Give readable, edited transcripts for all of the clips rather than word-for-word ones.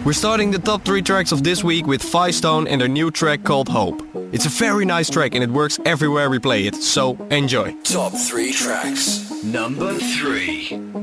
We're starting the top 3 tracks of this week with Firestone and their new track called Hope. It's a very nice track and it works everywhere we play it, so enjoy. Top 3 tracks. Number 3.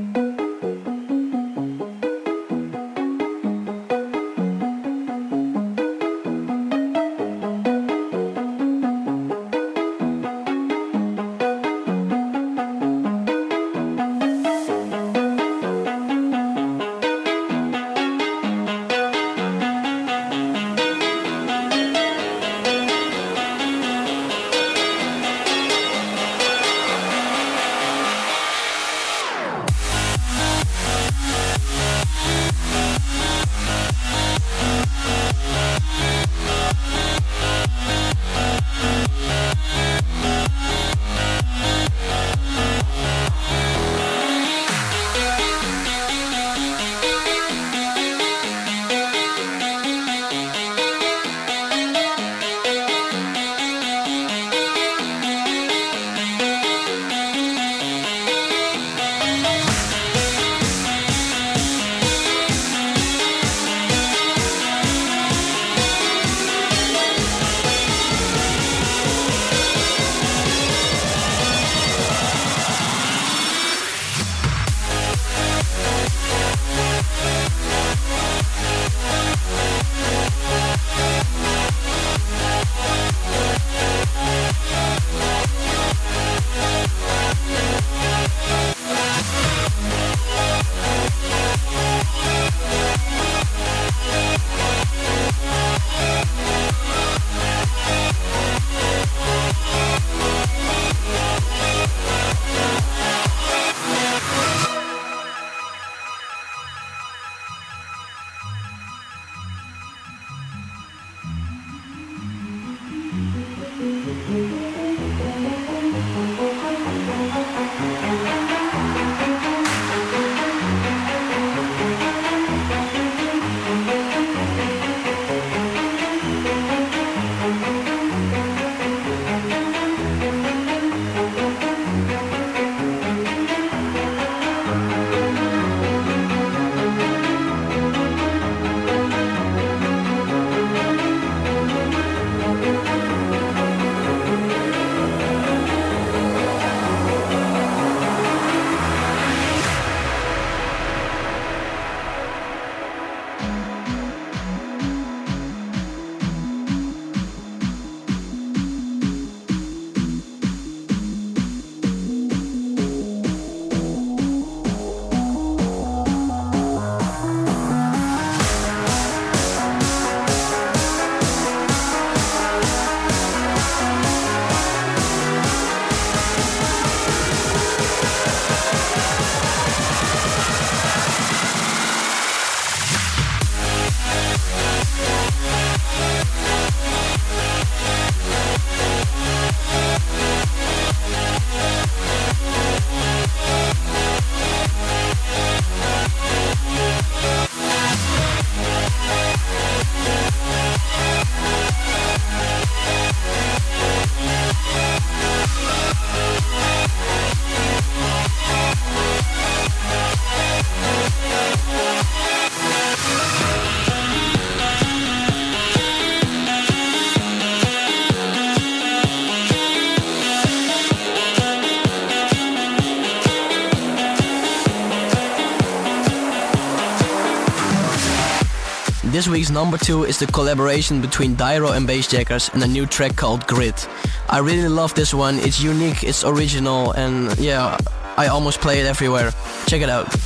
This week's number 2 is the collaboration between Dyro and Bassjackers and a new track called Grid. I really love this one, it's unique, it's original, and yeah, I almost play it everywhere. Check it out.